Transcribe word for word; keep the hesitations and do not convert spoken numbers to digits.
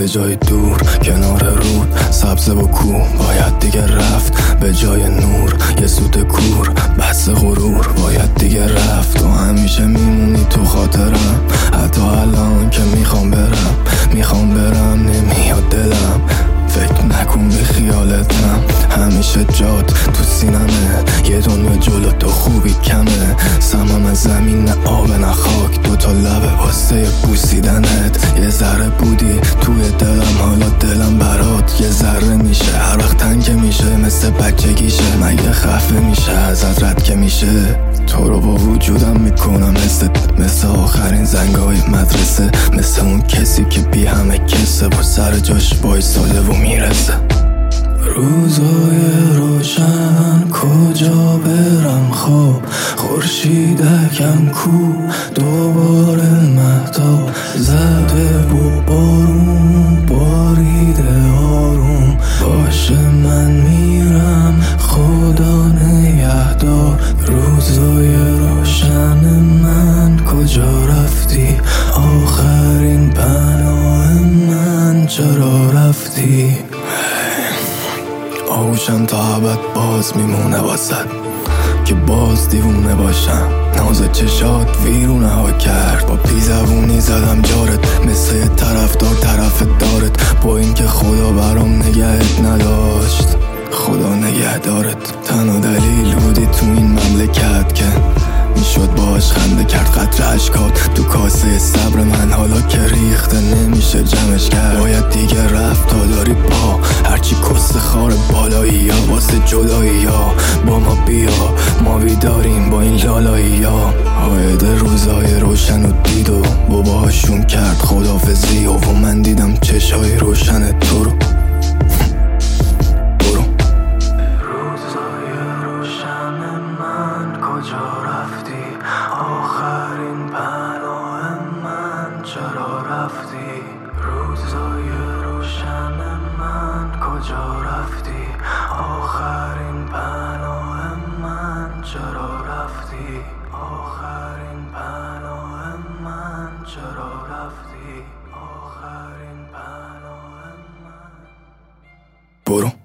به جای دور کنار رود سبز و کوه باید دیگه رفت، به جای نور یه سوت کور بس غرور باید دیگه رفت. تو همیشه میمونی تو خاطرم، حتی الان که میخوام برم میخوام برم نمیاد دلم. فکر نکن به خیالتم، همیشه جات تو سینمه، یه دنیا جلو تو خوبی کمه. سمم از زمین نه آب نه خاک، دوتا لبه واسه بوسیدنت. یه ذره بودی توی دلم، حالا دلم برات یه ذره میشه. هر وقت تنگ میشه مثل بچگیشه، مگه خفه میشه ازت رد که میشه. تو رو با وجودم میکنم مثل مثل آخرین زنگای مدرسه، مثل اون کسی که بی همه کسه با سر جاش بایستاده و میرسه. روزای روشن کجا برم خواب، خورشیدکم کو دوباره مهتاب زده و بارون باریده آروم. باشه من میرم خدا نگهدار. روزای روشن من کجا رفتی، آخرین پناه من چرا رفتی. آغوشم تا ابد باز میمونه واسد که باز دیوونه باشم. ناز چشات ویرونه ها کرد، با پیزبونی زدم جارت مثل یه طرفدار طرف دارت. با این که خدا برام نگهت نداشت، خدا نگه دارت. تنها دلیل بودی تو این مملکت که میشد باش خنده کرد قطره اشکات تو کاسه صبر من. حالا که ریخته نمیشه جمعش کرد، باید دیگه رفت تا داری پا. هرچی کست خار بالایی یا واسه جدایی یا با ما بیا، ما بیداریم با این لالایی یا. عاید روزای روشن و دید و باباشون کرد خدافزی و, و من دیدم چشای روشن تو رو. آخرین پناه من چرا رفتی، روزای روشن من کجا رفتی. آخرین پناه من چرا رفتی، آخرین پناه من چرا رفتی، آخرین پناه من. برو